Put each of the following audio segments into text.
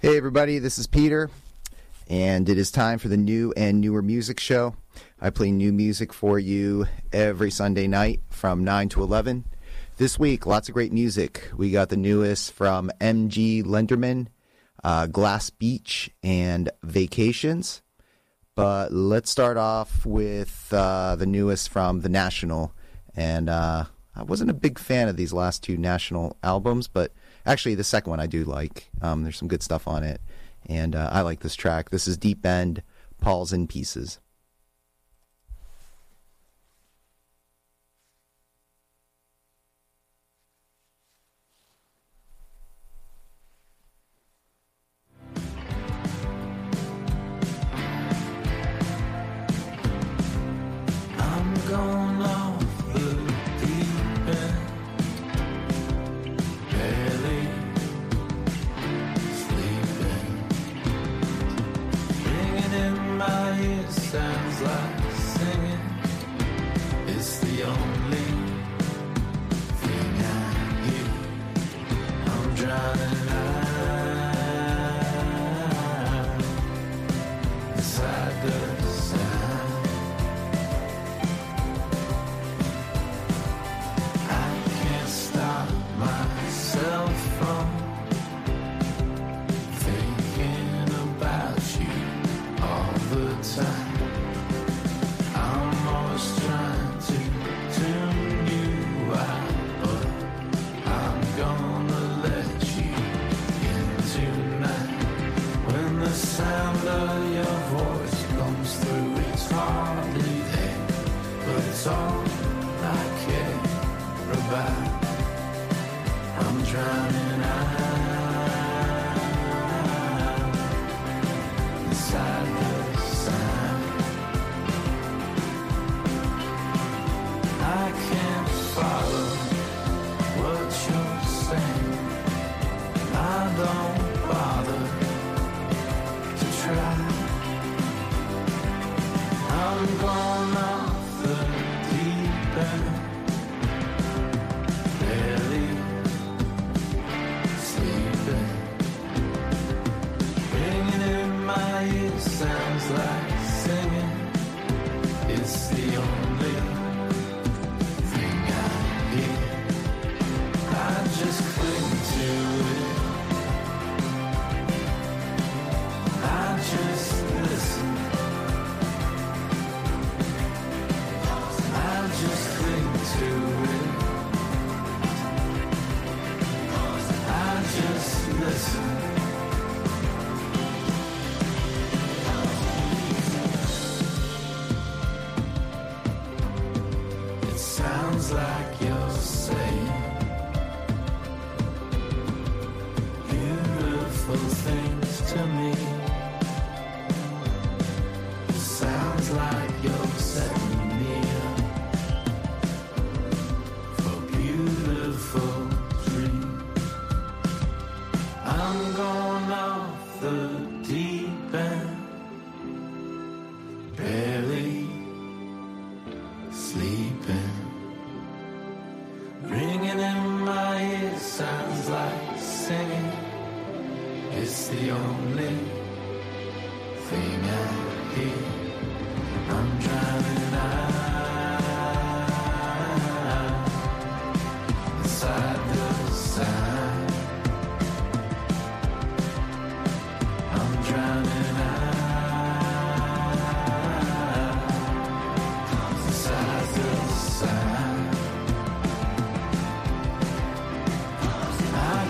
Hey everybody, this is Peter, and it is time for the new and newer music show. I play new music for you every Sunday night from 9 to 11. This week, lots of great music. We got the newest from M.G. Lenderman, Glass Beach, and Vacations. But let's start off with the newest from The National. And I wasn't a big fan of these last two National albums, but actually the second one I do like. There's some good stuff on it. And I like this track. This is Deep End, Paul's in Pieces.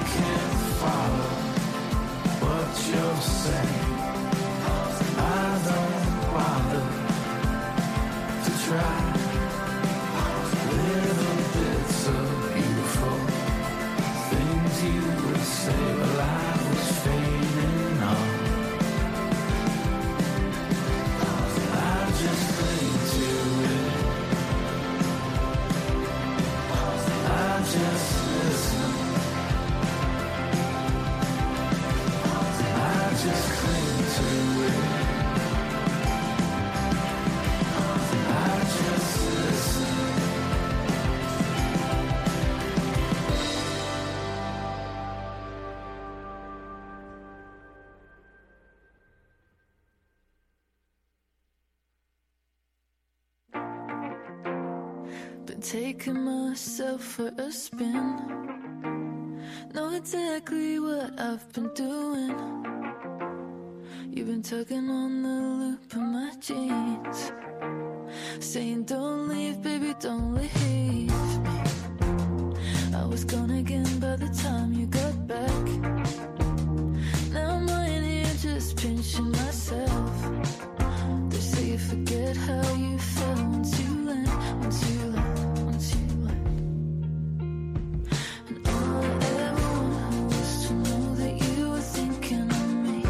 What you're saying, I don't been taking myself for a spin. Know exactly what I've been doing. You've been tugging on the loop of my jeans, saying don't leave, baby, don't leave me. I was gone again by the time you got back. Now I'm lying here just pinching myself. They say you forget how you felt once you land, once you land, once you land. And all I ever wanted was to know that you were thinking of me.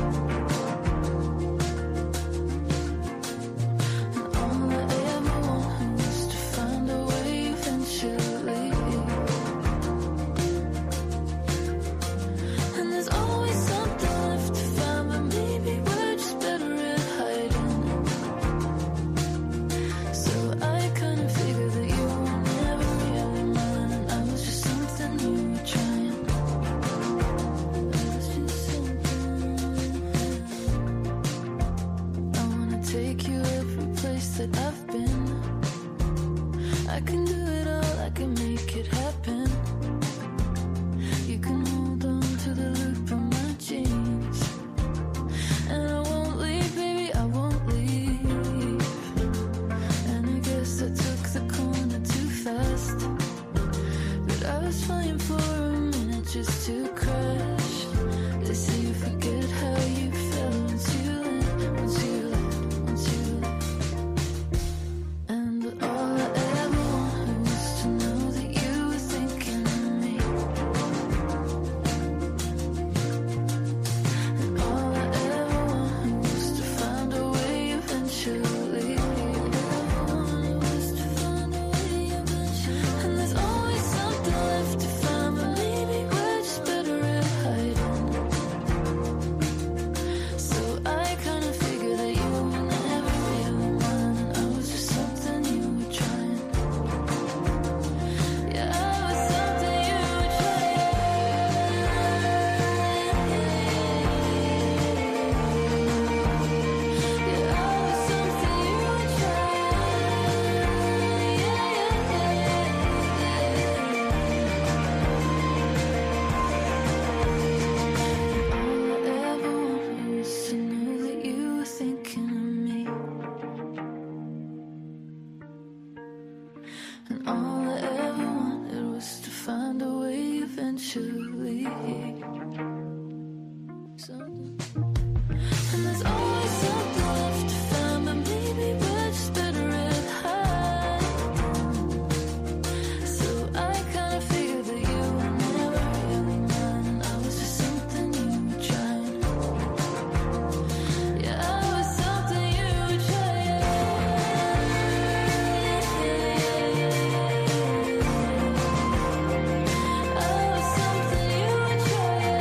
And all I ever wanted was to find a way eventually. And there's always something left to find, but maybe we're just better at hiding. So I kind of figured that you were never really mine, and I was just something you were trying. I was just something. I wanna take you every place that I've been. I can do it all, I can make it happen. You can hold on to the loop of my jeans, and I won't leave, baby, I won't leave. And I guess I took the corner too fast, but I was flying for a minute just to crash. They say you forget how you felt once you land, once you land, once you land. And all I ever wanted was to know that you were thinking of me. And all I ever wanted was to find a way eventually. And there's always something left to find, but maybe we're just better at hiding. So I kind of figured that you were never really mine, and I was just something you were trying. Yeah, I was something you were trying. Yeah, I was something you were All I ever wanted was to know that you were thinking of me. And all I ever wanted was to find a way eventually. And there's always something left to find, but maybe we're just better at hiding. So I kind of figured that you were never really mine, and I was just something you were trying. Yeah, I was something you were trying. I was something you were trying.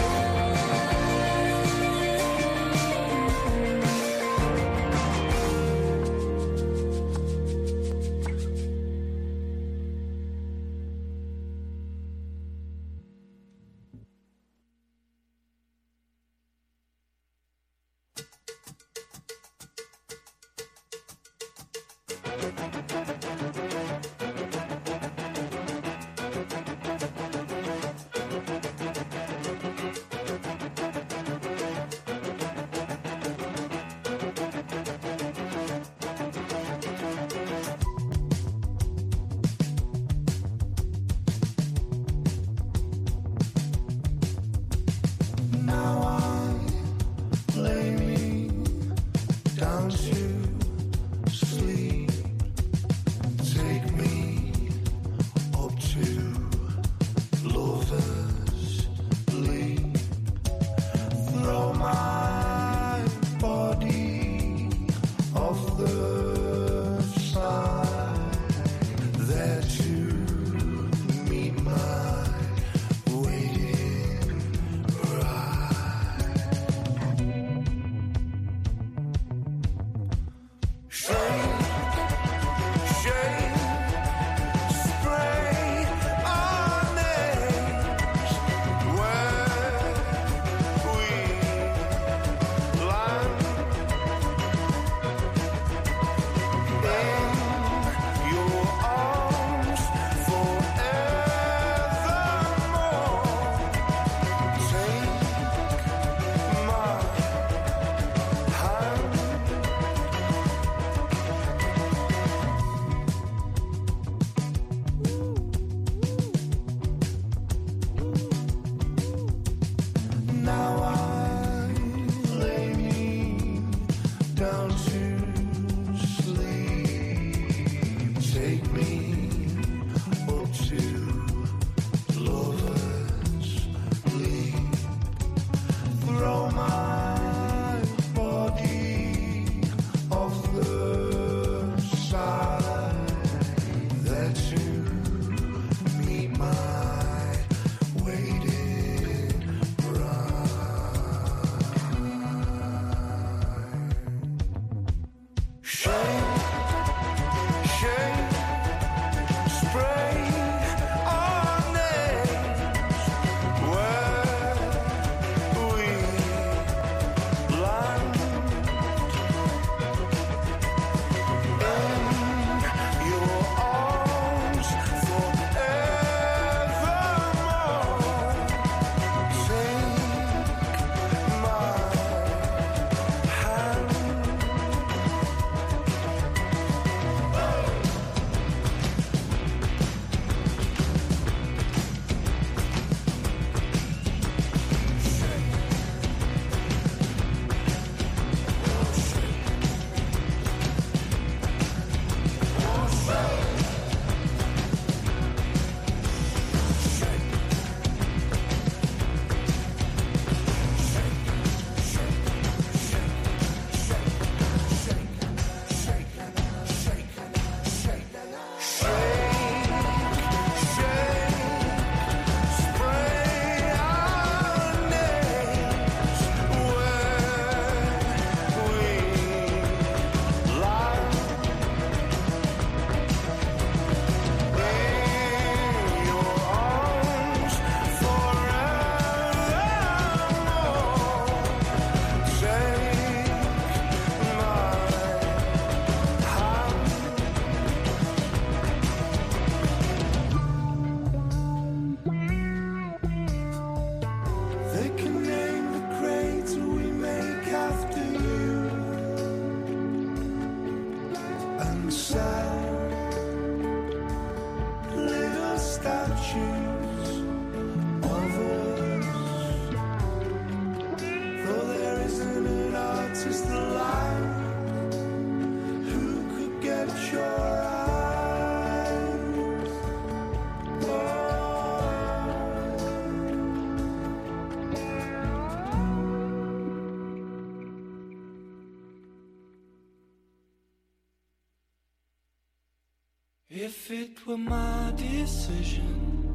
If it were my decision,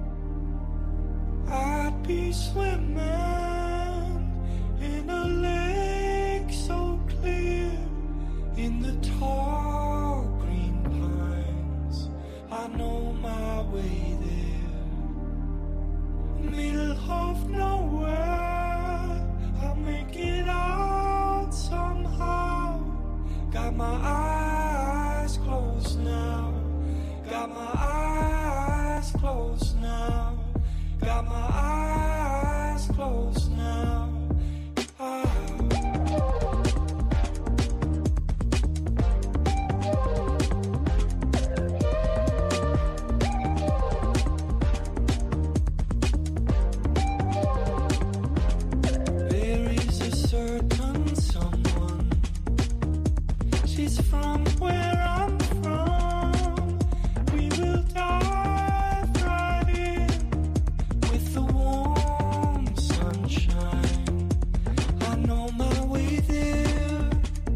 I'd be swimming in a lake so clear, in the tall green pines. I know my way there, middle of nowhere. I'll make it out somehow. Got my eyes closed now. Got my eyes closed now. Got my eyes closed now. There is a certain someone. She's from where I'm from. We will dive right in with the warm sunshine. I know my way there,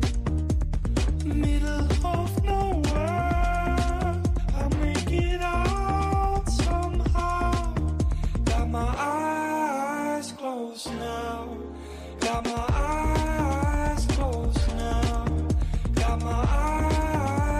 middle of nowhere. I'll make it out somehow. Got my eyes closed now. Got my eyes closed now. Got my eyes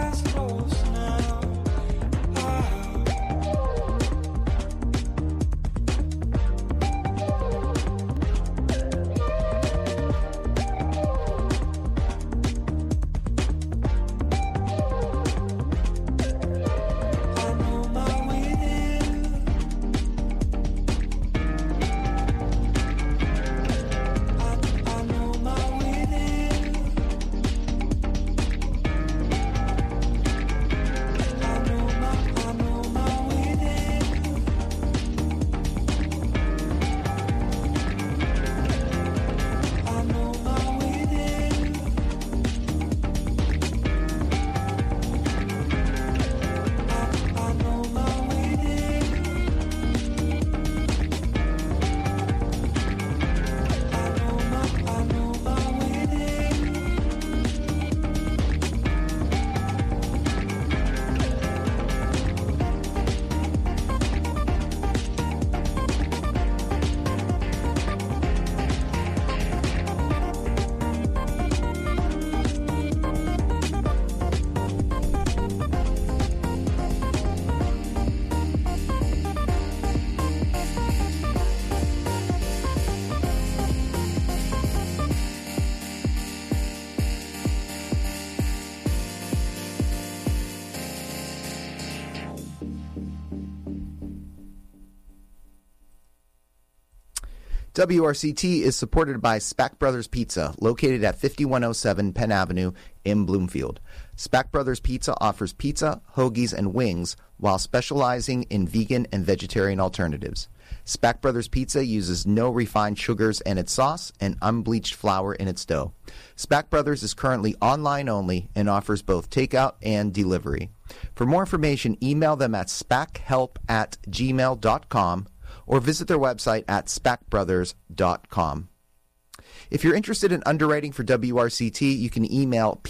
WRCT is supported by Spack Brothers Pizza, located at 5107 Penn Avenue in Bloomfield. Spack Brothers Pizza offers pizza, hoagies, and wings while specializing in vegan and vegetarian alternatives. Spack Brothers Pizza uses no refined sugars in its sauce and unbleached flour in its dough. Spack Brothers is currently online only and offers both takeout and delivery. For more information, email them at spackhelp@gmail.com or visit their website at spackbrothers.com. If you're interested in underwriting for WRCT, you can email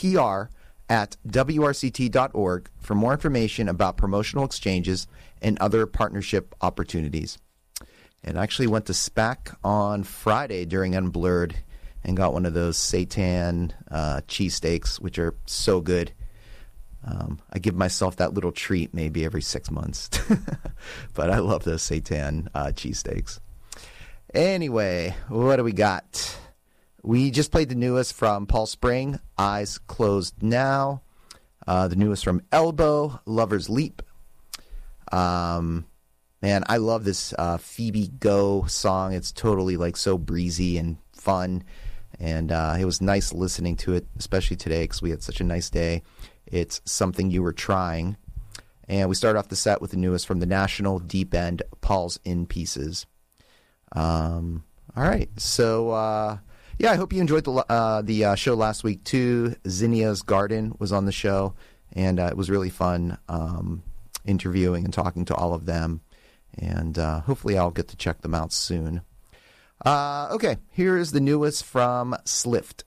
pr@wrct.org for more information about promotional exchanges and other partnership opportunities. And I actually went to SPAC on Friday during Unblurred and got one of those seitan cheesesteaks, which are so good. I give myself that little treat maybe every 6 months. But I love those seitan cheesesteaks. Anyway, what do we got? We just played the newest from Paul Spring, Eyes Closed Now. The newest from Elbow, Lover's Leap. Man, I love this Phoebe Go song. It's totally like so breezy and fun. And it was nice listening to it, especially today because we had such a nice day. It's Something You Were Trying. And we start off the set with the newest from The National, Deep End, Paul's In Pieces. All right. So, yeah, I hope you enjoyed the show last week, too. Zinnia's Garden was on the show, and it was really fun interviewing and talking to all of them. And hopefully I'll get to check them out soon. Okay, here is the newest from Slift.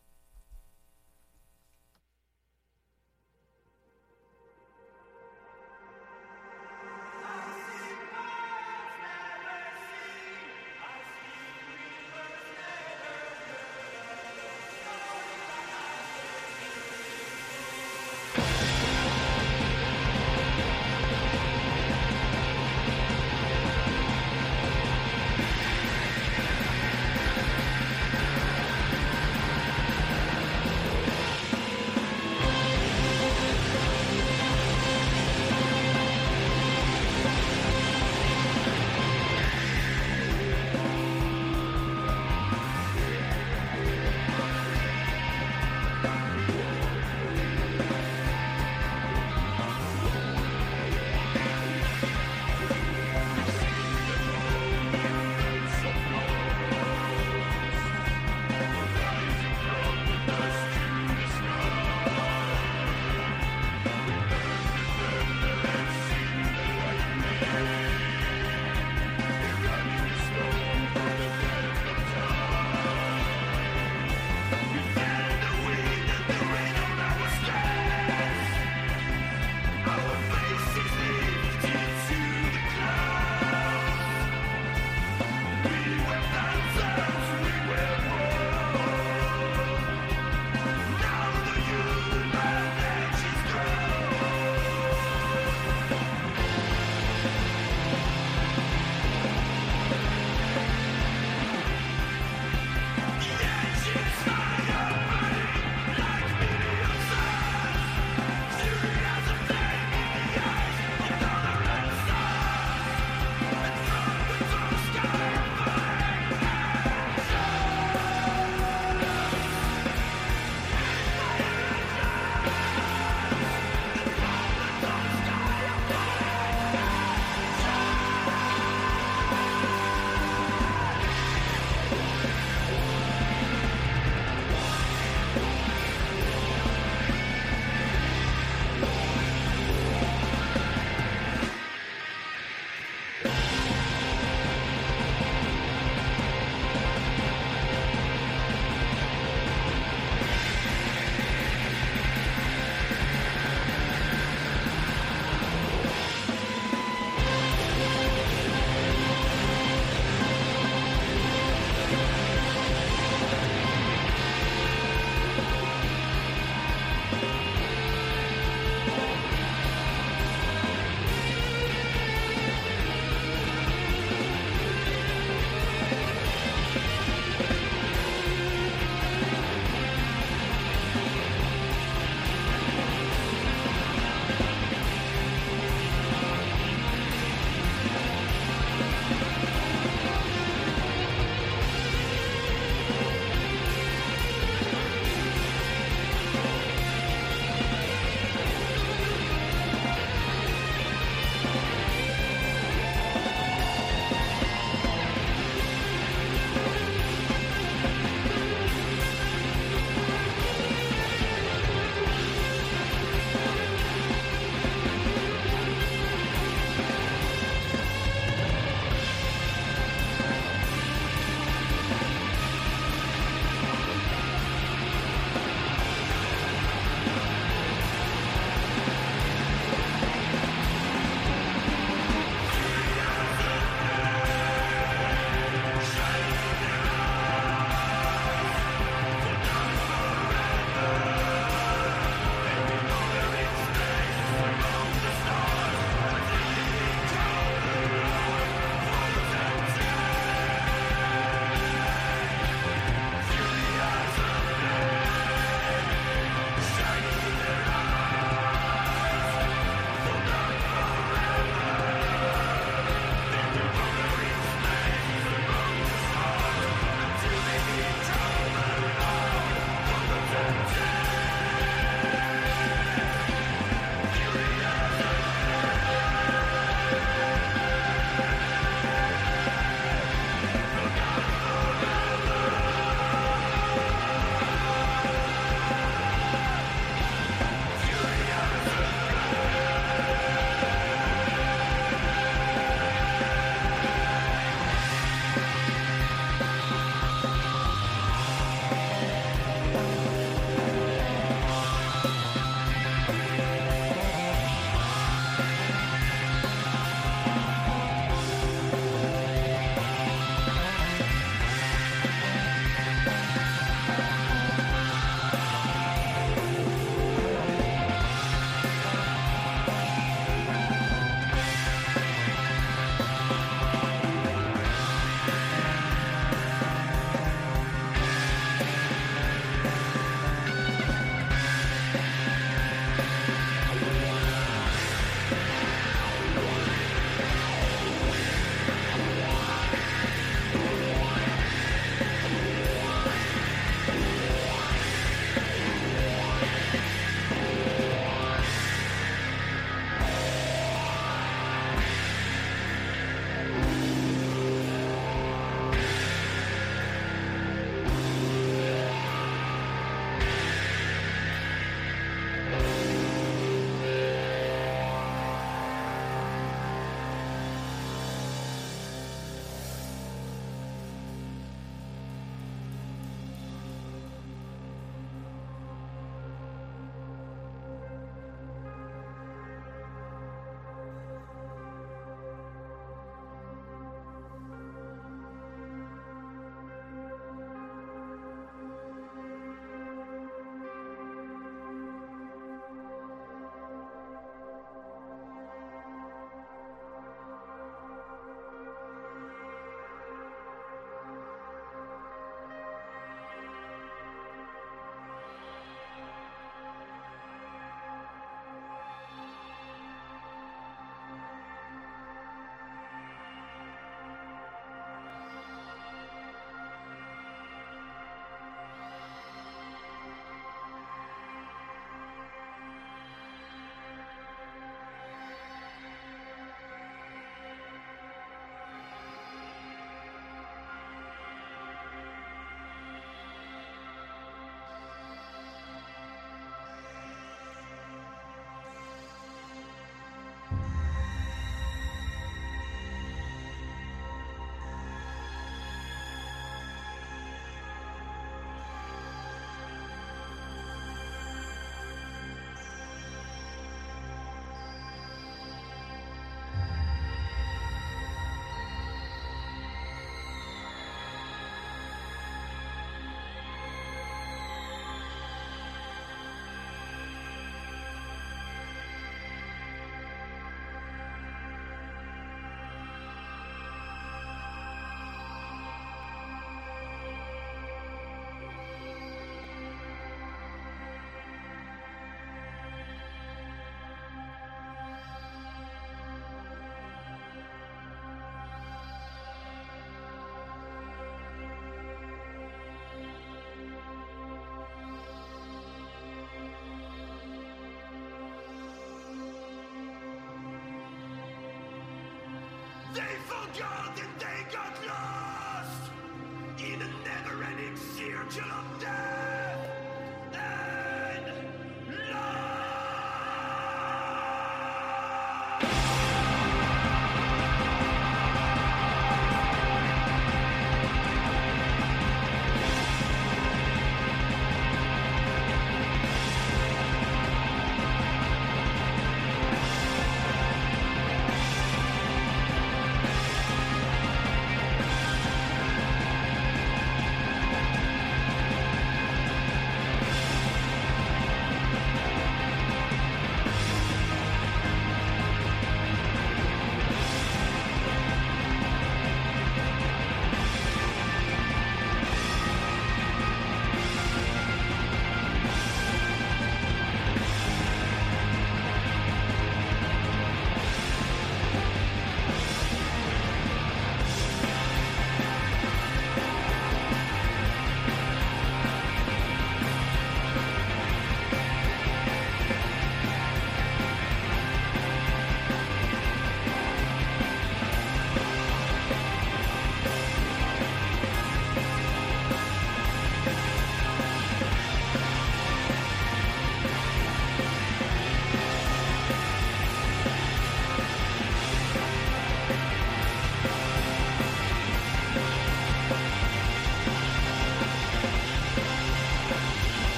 God that they got lost in a never-ending circle of death and love.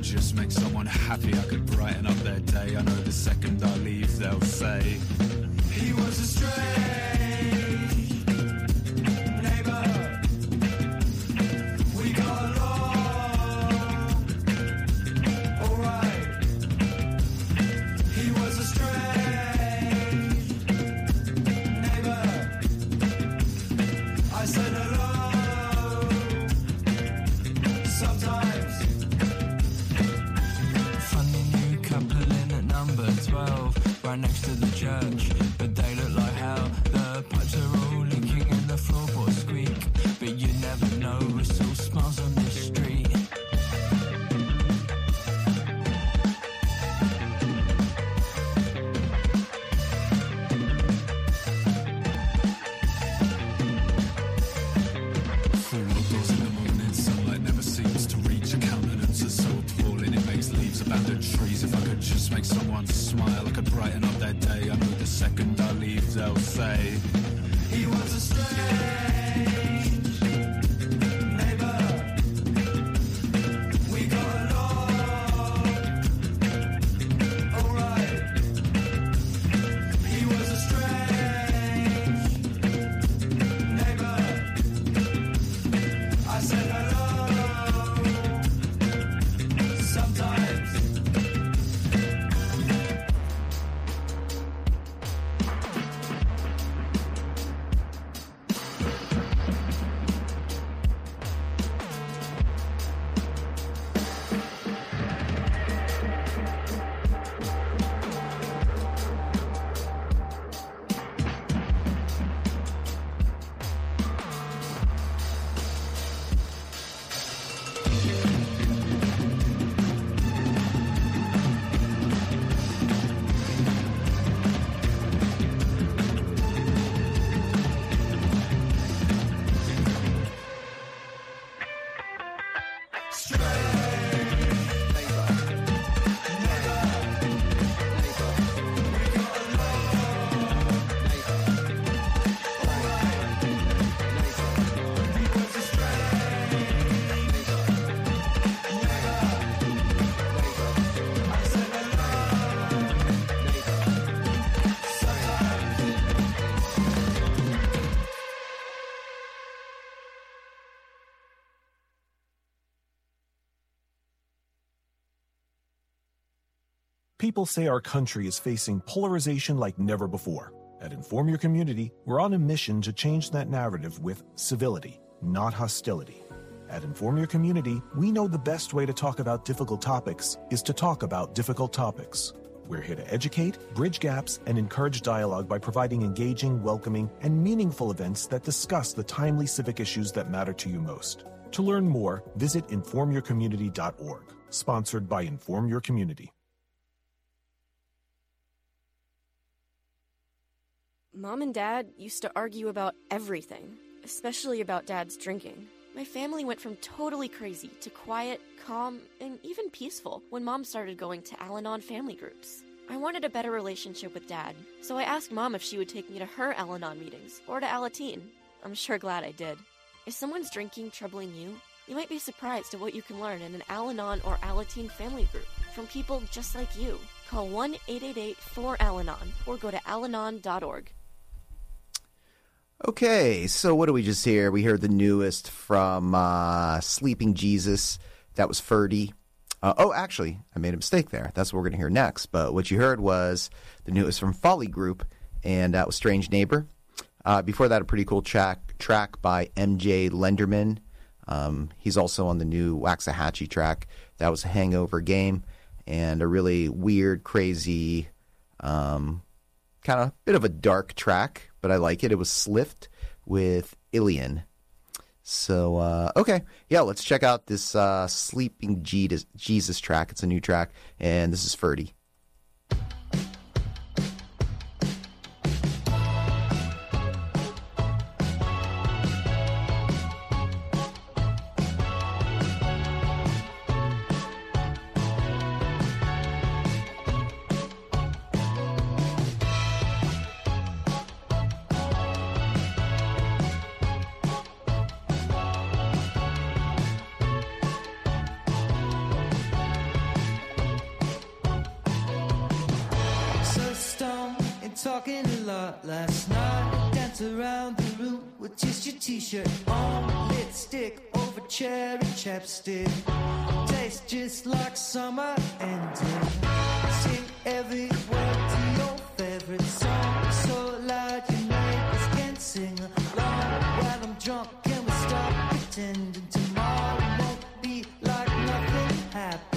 just make someone happy, I could brighten up their day. I know the second I leave, they'll say, he was a strange neighbor. We got along alright. He was a strange neighbor. I said hello sometimes. Funny new couple in at number 12, right next to the church, but they look like hell. The pipes are all leaking and the floorboards squeak, but you never know, it's all smiles on the street. Full of doors in the morning, sunlight never seems to reach. A countenance is so appalling, it makes leaves abandon trees. If I could just make someone smile, I could brighten up their day. I know the second I leave, they'll say, he was a strange neighbor. We got along alright. He was a strange neighbor. I said hello sometimes. People say our country is facing polarization like never before. At Inform Your Community, we're on a mission to change that narrative with civility, not hostility. At Inform Your Community, we know the best way to talk about difficult topics is to talk about difficult topics. We're here to educate, bridge gaps, and encourage dialogue by providing engaging, welcoming, and meaningful events that discuss the timely civic issues that matter to you most. To learn more, visit informyourcommunity.org. Sponsored by Inform Your Community. Mom and Dad used to argue about everything, especially about Dad's drinking. My family went from totally crazy to quiet, calm, and even peaceful when Mom started going to Al-Anon family groups. I wanted a better relationship with Dad, so I asked Mom if she would take me to her Al-Anon meetings or to Alateen. I'm sure glad I did. If someone's drinking troubling you, you might be surprised at what you can learn in an Al-Anon or Alateen family group from people just like you. Call 1-888-4-AL-ANON or go to alanon.org. Okay, so what do we just hear? We heard the newest from Sleeping Jesus. That was Ferdy. Actually, I made a mistake there. That's what we're going to hear next. But what you heard was the newest from Folly Group, and that was Strange Neighbor. Before that, a pretty cool track by MJ Lenderman. He's also on the new Waxahachie track. That was a Hangover Game, and a really weird, crazy, kind of bit of a dark track, but I like it. It was Slift with Ilian. So, okay. Yeah, let's check out this Sleeping Jesus track. It's a new track, and this is Ferdy. out last night. Dance around the room with just your t-shirt on. Lipstick over cherry chapstick. Tastes just like summer ending. Sing every word to your favorite song. So loud your neighbors can sing along. While I'm drunk, can we stop pretending tomorrow won't be like nothing happened?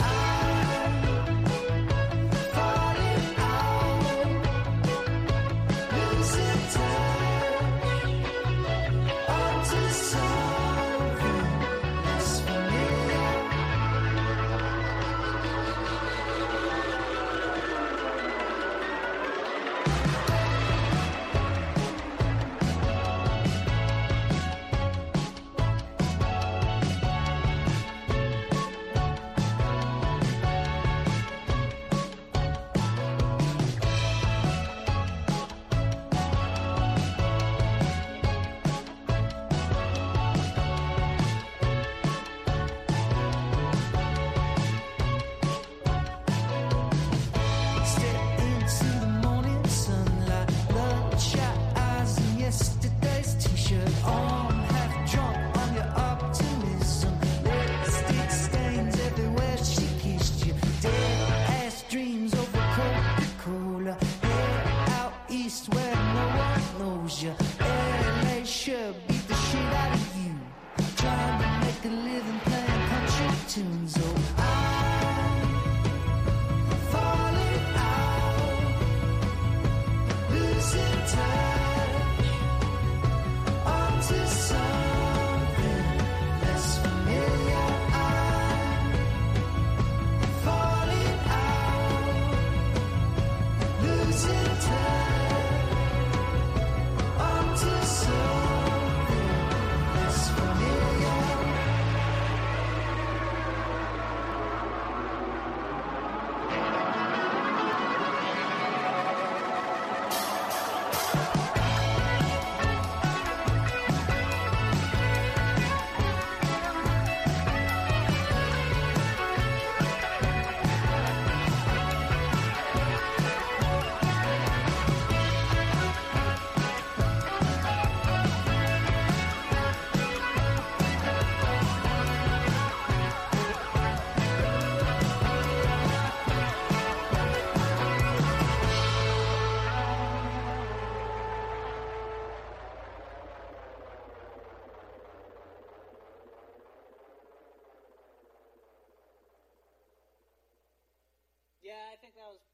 Yeah, I think that was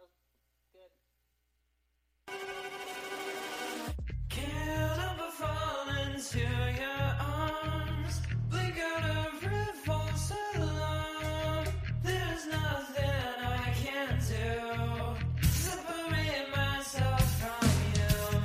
good. Can't help but fall into your arms. Blink out every false alarm. There's nothing I can do. Separate myself from you.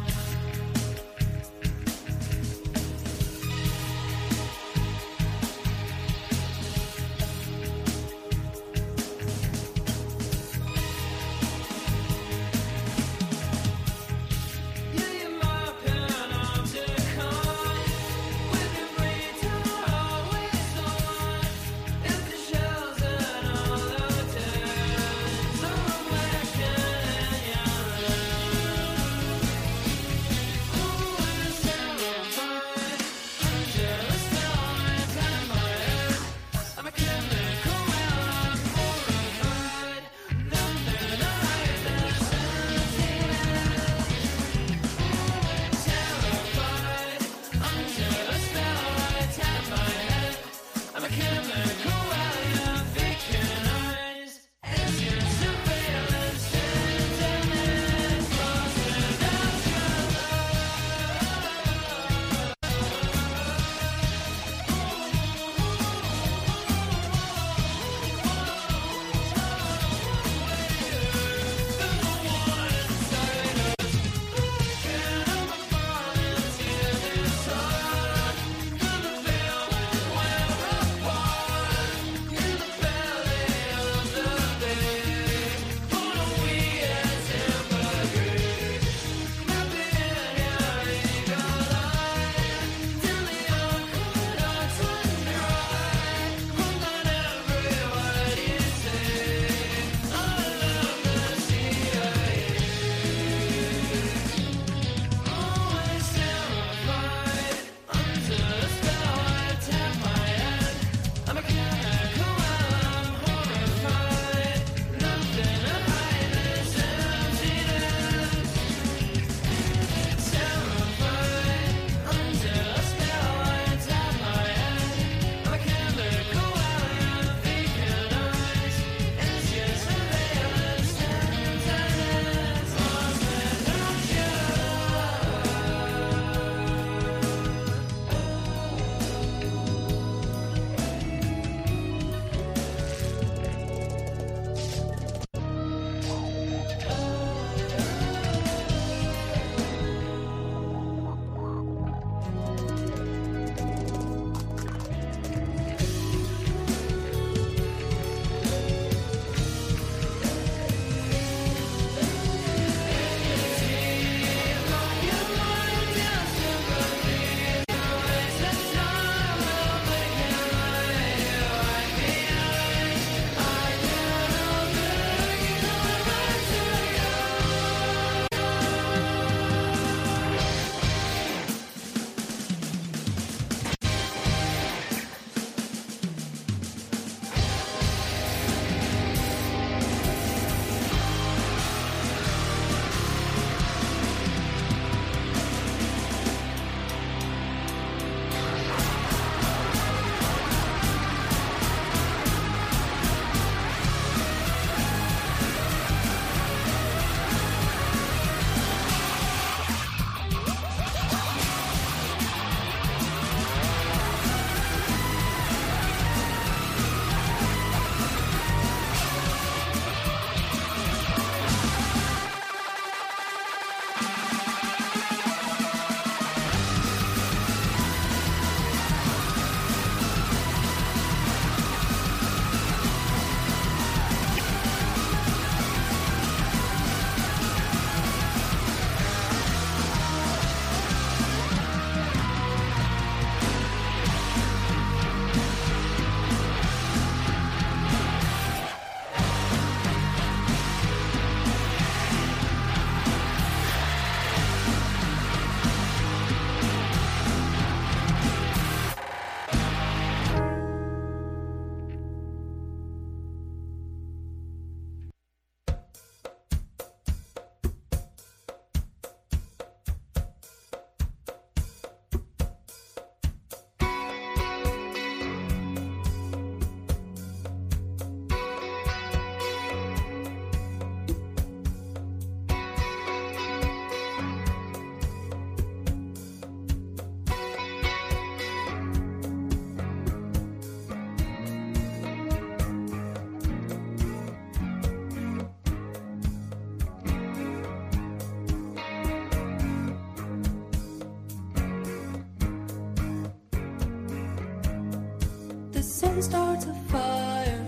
sun starts a fire.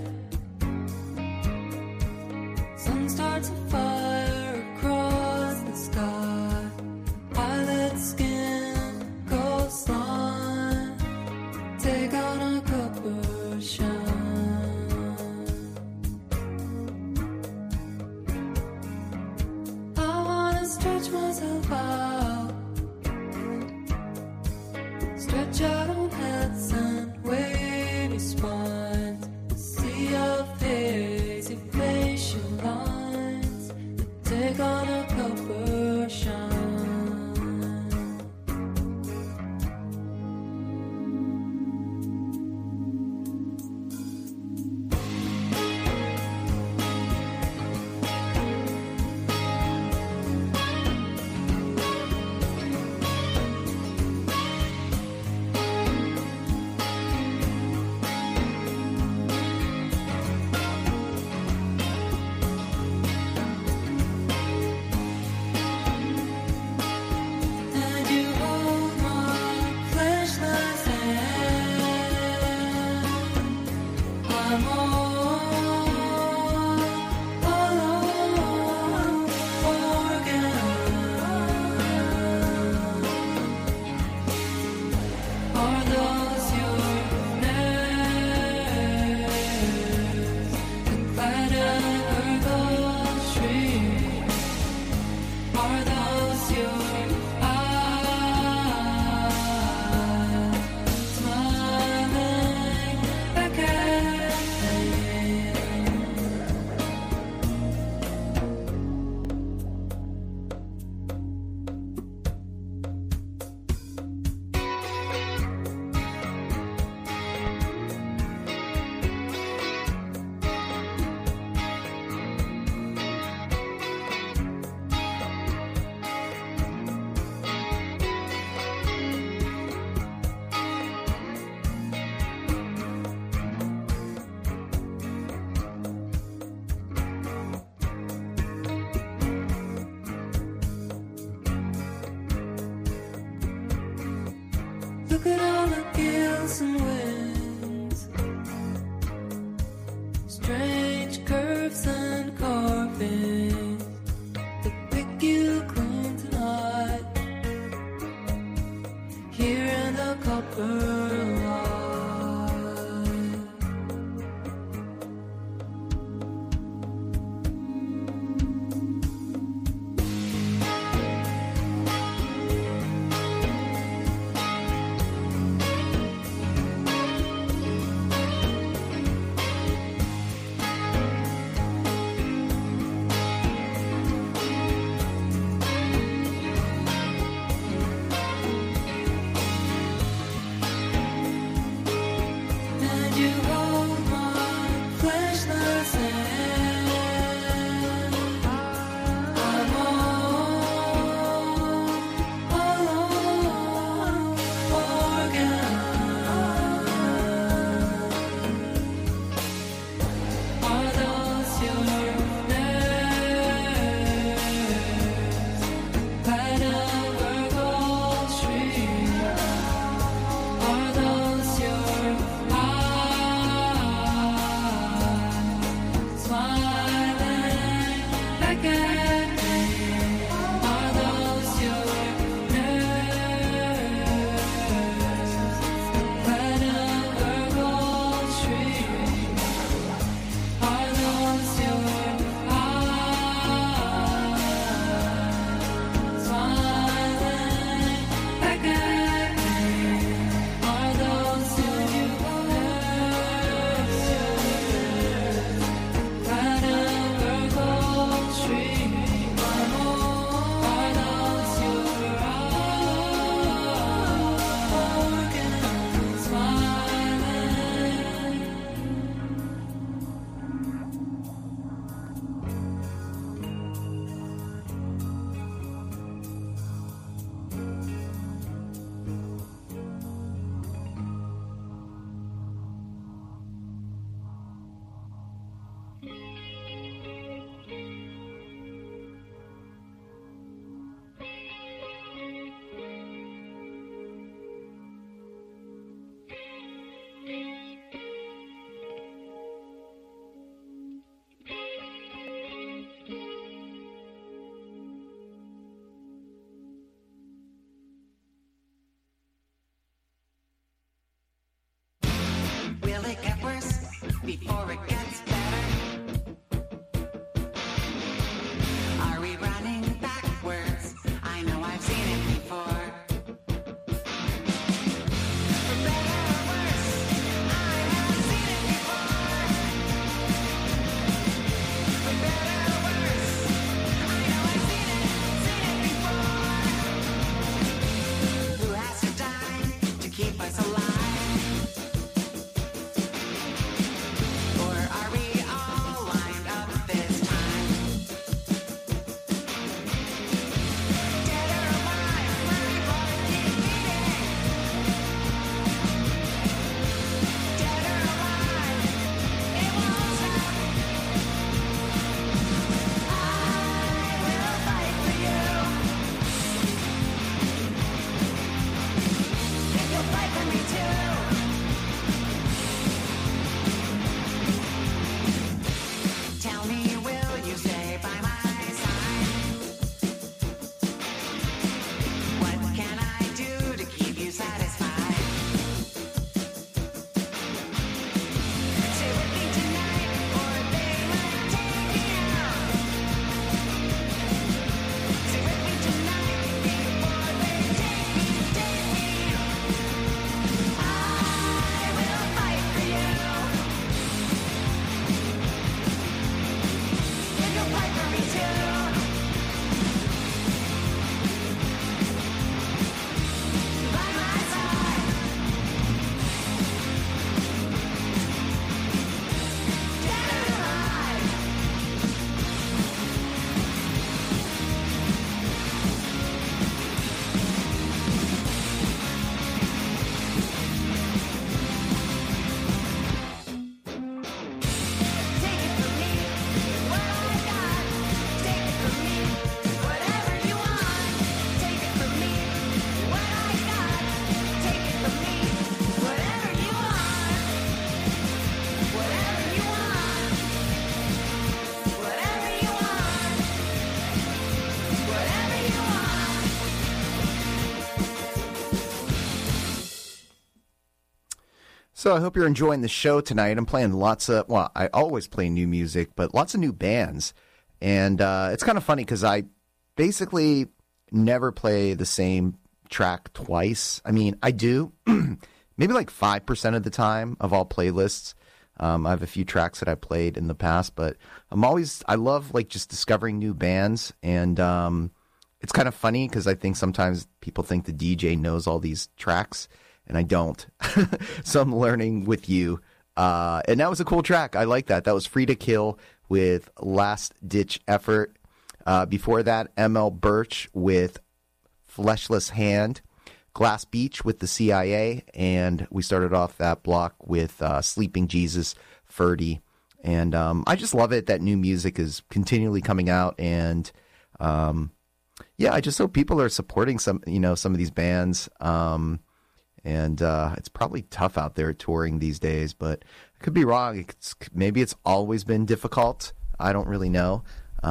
Sun starts a fire across the sky. Violet skin, coastline. Take on a copper shine. I wanna stretch myself out. Stretch out on heads and wavy spines. A sea of hazy facial lines. So I hope you're enjoying the show tonight. I'm playing lots of, well, I always play new music, but lots of new bands. And it's kind of funny because I basically never play the same track twice. I mean, I do maybe like 5% of the time of all playlists. I have a few tracks that I played in the past, but I love like just discovering new bands. And it's kind of funny because I think sometimes people think the DJ knows all these tracks. And I don't. So I'm learning with you. And that was a cool track. I like that. That was Free to Kill with Last Ditch Effort. Before that, ML Birch with Fleshless Hand. Glass Beach with the CIA. And we started off that block with Sleeping Jesus, Ferdy. And I just love it that new music is continually coming out. And yeah, I just hope people are supporting some of these bands. And it's probably tough out there touring these days, but I could be wrong. Maybe it's always been difficult. I don't really know.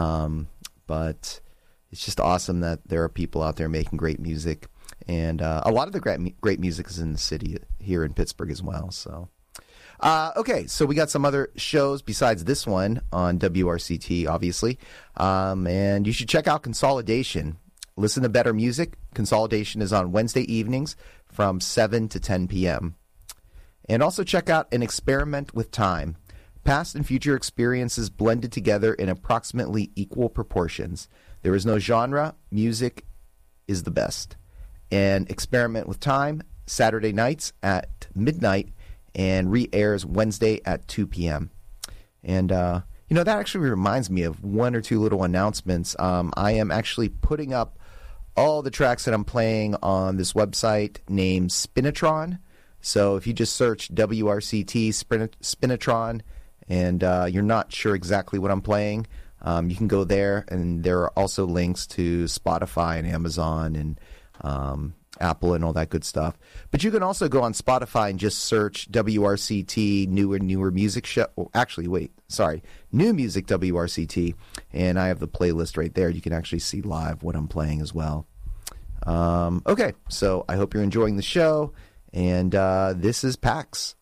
But it's just awesome that there are people out there making great music. And a lot of the great music is in the city here in Pittsburgh as well. So, okay, so we got some other shows besides this one on WRCT, obviously. And you should check out Consolidation. Listen to better music. Consolidation is on Wednesday evenings from 7 to 10 p.m. And also check out An Experiment with Time. Past and future experiences blended together in approximately equal proportions. There is no genre. Music is the best. An Experiment with Time, Saturday nights at midnight and re-airs Wednesday at 2 p.m. And, that actually reminds me of one or two little announcements. I am actually putting up all the tracks that I'm playing on this website named Spinatron. So if you just search WRCT Spinatron and you're not sure exactly what I'm playing, you can go there, and there are also links to Spotify and Amazon and Apple and all that good stuff. But you can also go on Spotify and just search WRCT newer music show. Actually, wait, sorry, new music WRCT, and I have the playlist right there. You can actually see live what I'm playing as well. Okay, so I hope you're enjoying the show, and this is PAX.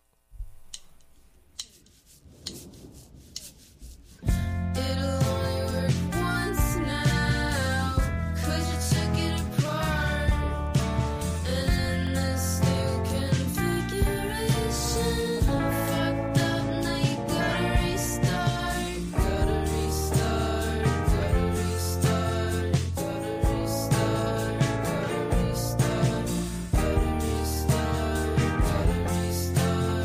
Start.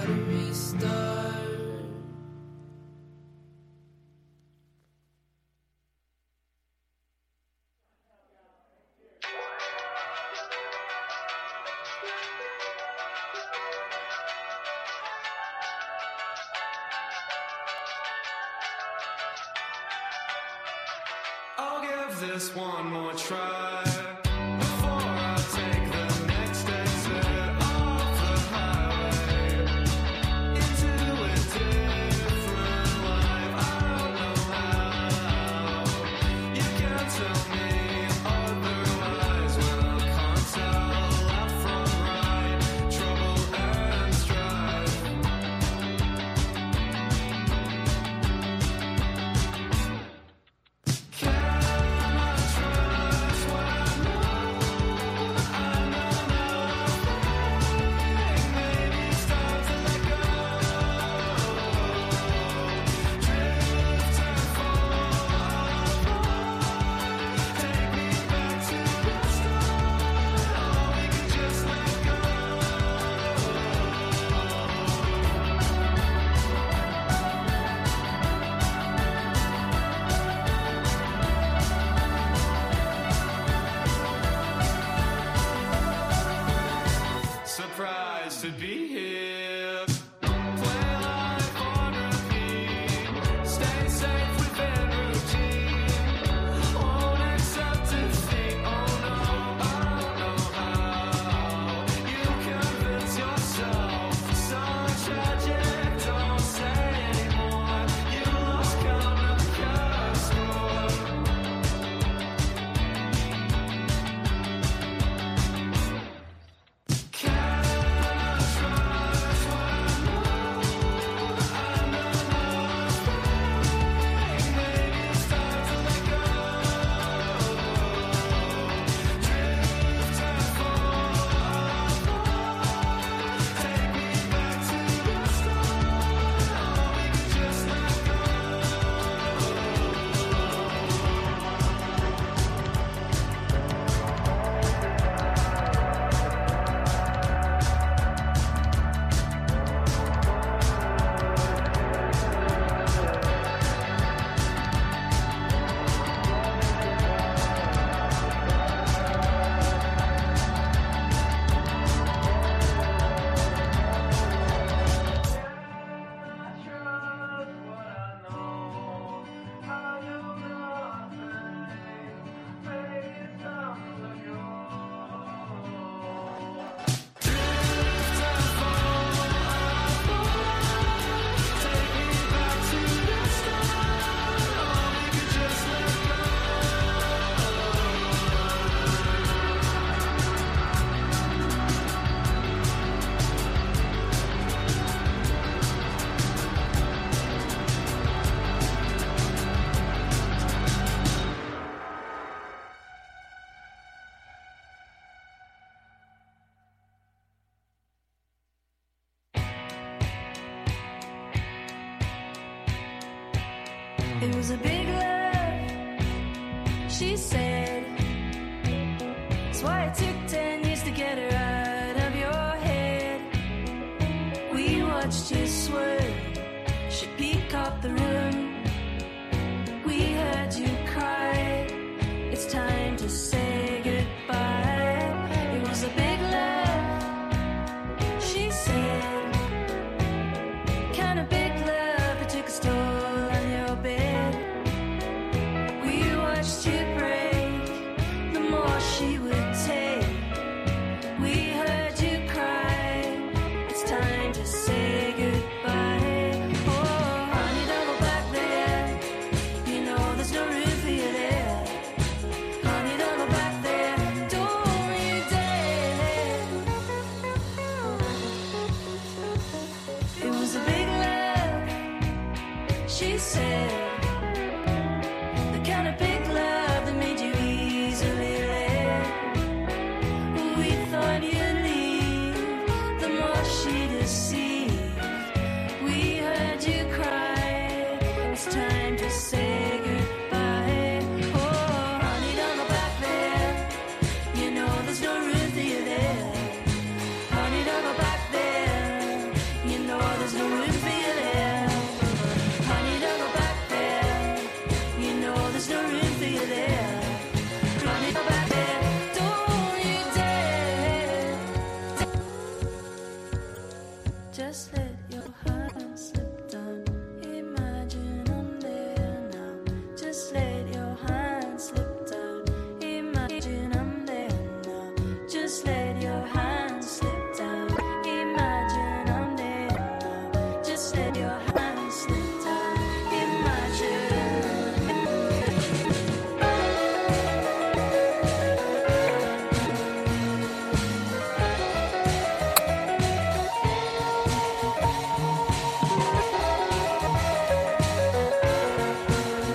gotta restart. I'll give this one more try before I take the next exit off the highway into a different life. I don't know how. You can't tell me otherwise when I can't tell left from right. Trouble and strife. Surprised to be here. Play life on repeat. Stay safe within routine. Won't accept defeat. Oh no, I don't know how. You convince yourself. So tragic, don't say anymore. You lost count of the chaos score. It was a big love, she said. That's why it took 10 years to get her out of your head. We watched you swerve, she peek up the room. We heard you cry, it's time to say goodbye. It was a big love, she said. Kind of big love that took a toll on your bed. We watched you break, the more she would take. We heard you cry, it's time to say goodbye. Oh, honey, don't go back there. You know there's no room for you there. Honey, don't go back there. Don't you dare. It was a big love, she said. The kind of big love that made you easily led. We thought you'd leave, the more she deceived. We heard you cry, it's time to say goodbye. Oh, honey, don't go back there. You know there's no room for you there. Honey, don't go back there. You know your